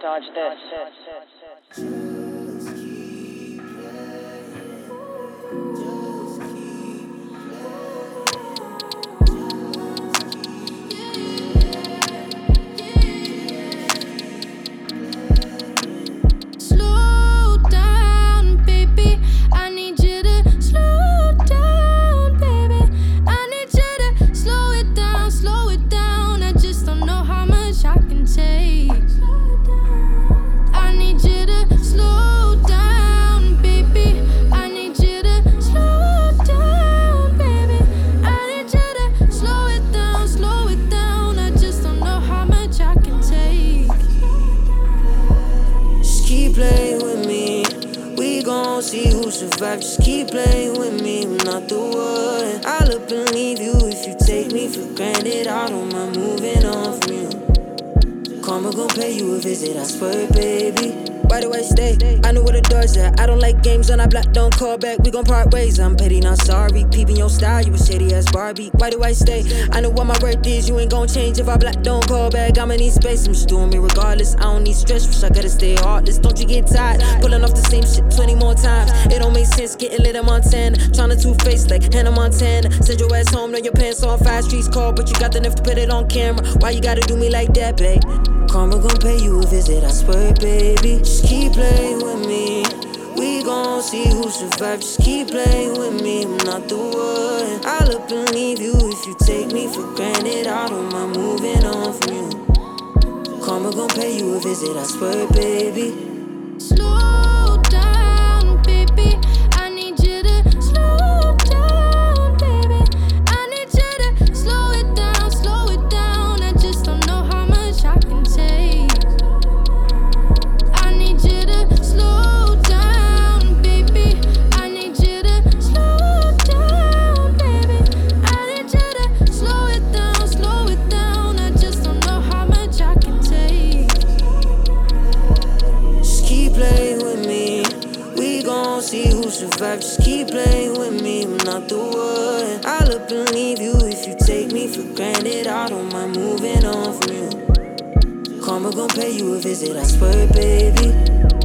Dodge this. See who survived, just keep playing with me, I'm not the one. I'll up and leave you if you take me for granted. I don't mind moving on from you. Karma gon' pay you a visit, I swear, baby. Why do I stay? I know where the door's at. I don't like games on our block, don't call back. We gon' part ways, I'm petty, not sorry. Peeping your style, you a shady ass Barbie. Why do I stay? I know what my worth is, you ain't gon' change if I black, don't call back. I'ma need space, I'm just doing me regardless. I don't need stress, wish I gotta stay heartless. Don't you get tired, pulling off the same shit 20 more times. It don't make sense, getting lit in Montana. Tryna two-face like Hannah Montana. Send your ass home, know your pants on 5 streets cold, but you got the nerve to put it on camera. Why you gotta do me like that, babe? Karma gon' pay you a visit, I swear, baby. Just keep playing with me. We gon' see who survived. Just keep playing with me, I'm not the one. I'll up and leave you if you take me for granted. I don't mind moving on from you. Karma gon' pay you a visit, I swear, baby. Slow down, baby. I need you to slow down, baby. I need you to slow it down, slow it down. I just don't know how much I can take. I need you to slow down, baby. I need you to slow down, baby. I need you to slow it down, slow it down. I just don't know how much I can take. Just keep playing with me. We gon' see who survived. Just keep playing with me, I'm not the one. I'll up and leave you if you take me for granted. I don't mind moving on from you. Karma gon' pay you a visit, I swear, baby.